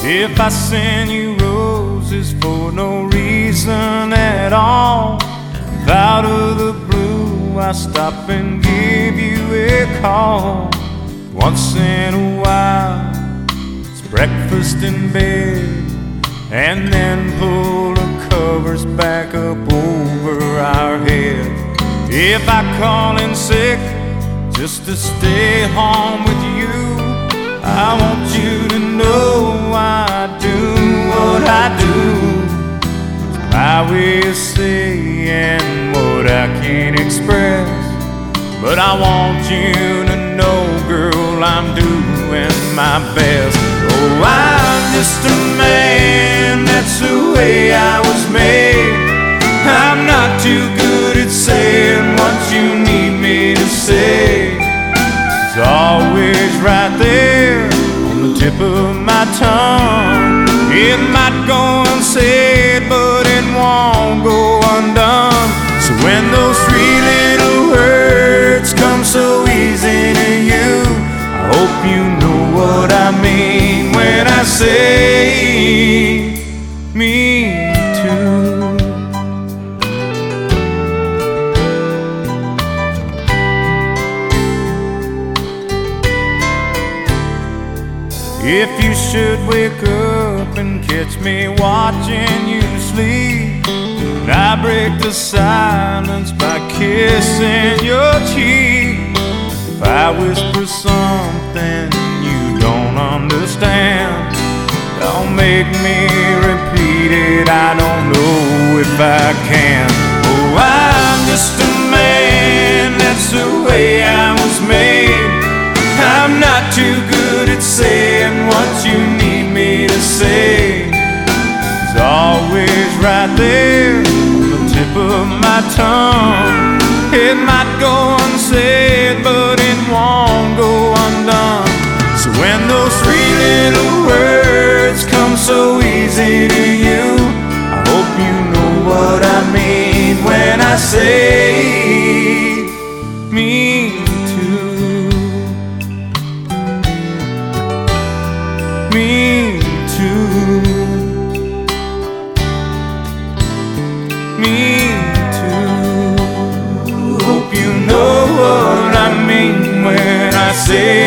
If I send you roses for no reason at all, if out of the blue I stop and give you a call, once in a while it's breakfast in bed, and then pull the covers back up over our head. If I call in sick just to stay home with you, I want you to know I do what I do. It's my way of saying what I can't express, but I want you to know, girl, I'm doing my best. Oh, I'm just a man, that's the way I was made. I'm not too good at saying what you need me to say. It's always right there on the tip of my tongue. It might go unsaid, but it won't go undone. So when those three little words come so easy to you, I hope you know what I mean when I say me too. If you should wake up and catch me watching you sleep, and I break the silence by kissing your cheek, if I whisper something you don't understand, don't make me repeat it, I don't know if I can. Oh, I'm just a man, that's the way I was made. I'm not too good at saying what you need me to say. It's always right there on the tip of my tongue. It might go unsaid, but it won't go undone. So when those three little words come so easy to you, I hope you know what I mean when I say me too. Me too. Me too. Hope you know what I mean when I say